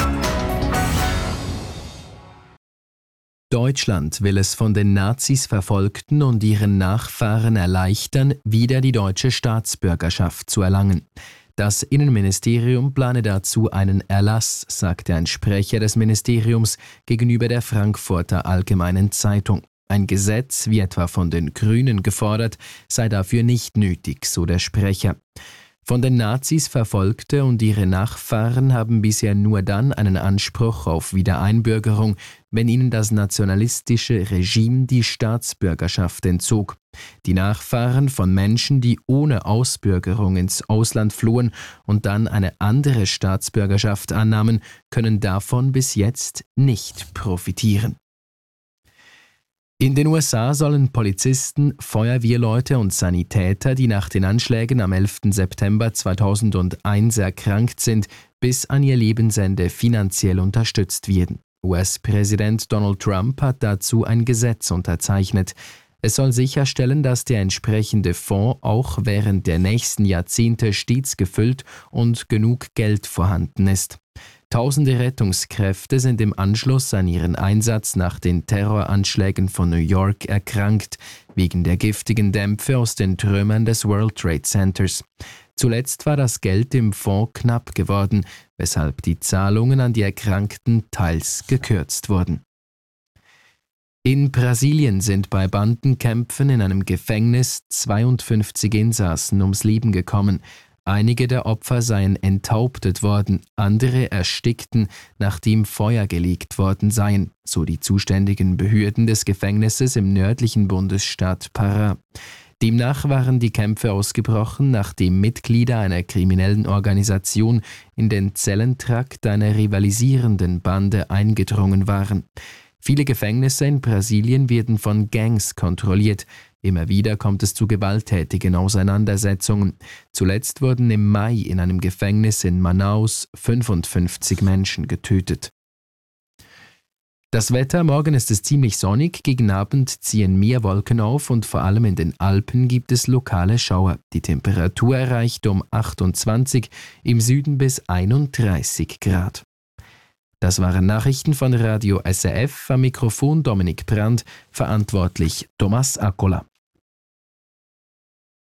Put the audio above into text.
Deutschland will es von den Nazis Verfolgten und ihren Nachfahren erleichtern, wieder die deutsche Staatsbürgerschaft zu erlangen. Das Innenministerium plane dazu einen Erlass, sagte ein Sprecher des Ministeriums gegenüber der Frankfurter Allgemeinen Zeitung. Ein Gesetz, wie etwa von den Grünen gefordert, sei dafür nicht nötig, so der Sprecher. Von den Nazis Verfolgte und ihre Nachfahren haben bisher nur dann einen Anspruch auf Wiedereinbürgerung, wenn ihnen das nationalistische Regime die Staatsbürgerschaft entzog. Die Nachfahren von Menschen, die ohne Ausbürgerung ins Ausland flohen und dann eine andere Staatsbürgerschaft annahmen, können davon bis jetzt nicht profitieren. In den USA sollen Polizisten, Feuerwehrleute und Sanitäter, die nach den Anschlägen am 11. September 2001 erkrankt sind, bis an ihr Lebensende finanziell unterstützt werden. US-Präsident Donald Trump hat dazu ein Gesetz unterzeichnet. Es soll sicherstellen, dass der entsprechende Fonds auch während der nächsten Jahrzehnte stets gefüllt und genug Geld vorhanden ist. Tausende Rettungskräfte sind im Anschluss an ihren Einsatz nach den Terroranschlägen von New York erkrankt, wegen der giftigen Dämpfe aus den Trümmern des World Trade Centers. Zuletzt war das Geld im Fonds knapp geworden, weshalb die Zahlungen an die Erkrankten teils gekürzt wurden. In Brasilien sind bei Bandenkämpfen in einem Gefängnis 52 Insassen ums Leben gekommen. Einige der Opfer seien enthauptet worden, andere erstickten, nachdem Feuer gelegt worden seien, so die zuständigen Behörden des Gefängnisses im nördlichen Bundesstaat Pará. Demnach waren die Kämpfe ausgebrochen, nachdem Mitglieder einer kriminellen Organisation in den Zellentrakt einer rivalisierenden Bande eingedrungen waren. Viele Gefängnisse in Brasilien werden von Gangs kontrolliert. Immer wieder kommt es zu gewalttätigen Auseinandersetzungen. Zuletzt wurden im Mai in einem Gefängnis in Manaus 55 Menschen getötet. Das Wetter: Morgen ist es ziemlich sonnig, gegen Abend ziehen mehr Wolken auf und vor allem in den Alpen gibt es lokale Schauer. Die Temperatur erreicht um 28, im Süden bis 31 Grad. Das waren Nachrichten von Radio SRF, am Mikrofon Dominik Brandt, verantwortlich Thomas Accola.